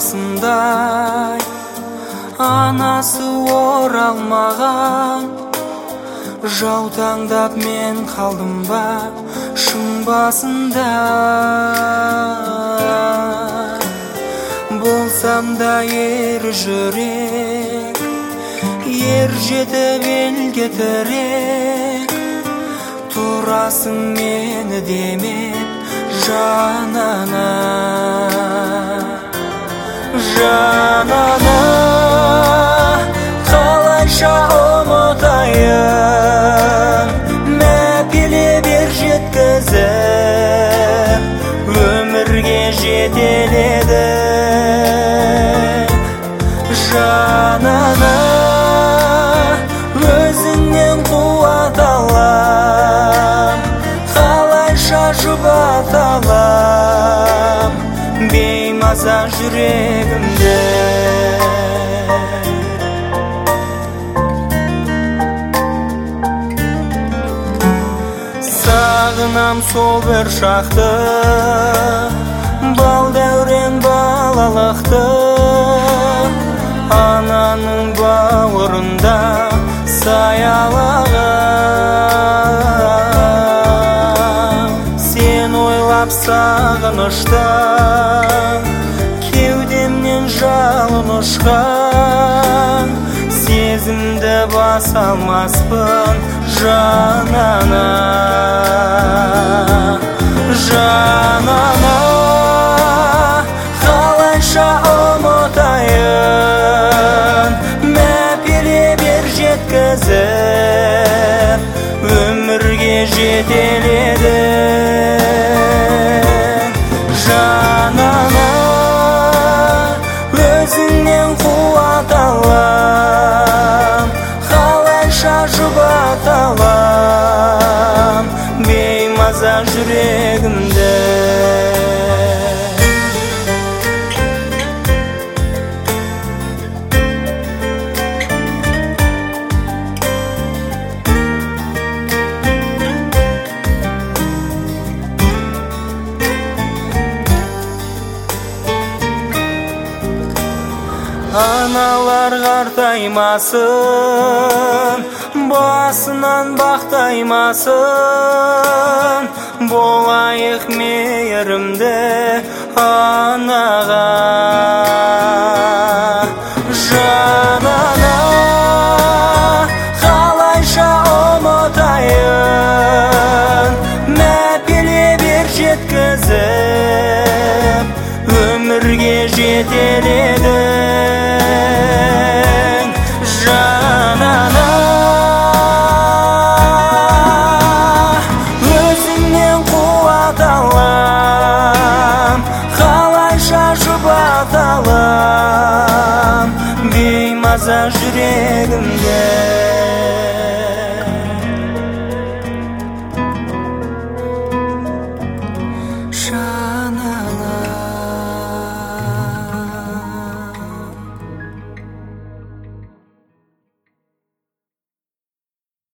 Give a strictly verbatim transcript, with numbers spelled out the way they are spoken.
басындай, анасы оралмаған, жаутаңдап мен қалдым ба шың басында. Болсам да ер жүрек, ер жетіп елге тірек, тұрасың мені демеп жанана, жанана. Қалайша ұмытайын, мәпеле бер жеткізіп, өмірге жетеледі жанана. Өзіңнен қуат алам, қалайша жұбат алам беймаза жүрегімді. Сағынам сол бір шақты, бал дәурен балалықты, ананың бауырында саялаған. Сен ойлап сағынышта, кеудемнен жалын ұшқан, сезімді баса алмаспын жанана, жанана. Қалайша ұмытайын, мәпеле бер жеткізіп, өмірге жетеледі жанана. Өзіңнен қуат алам, қалайша жұбат алам беймаза жүрегімді. Аналар қартаймасын, басынан бақтаймасын, болайық мейірімді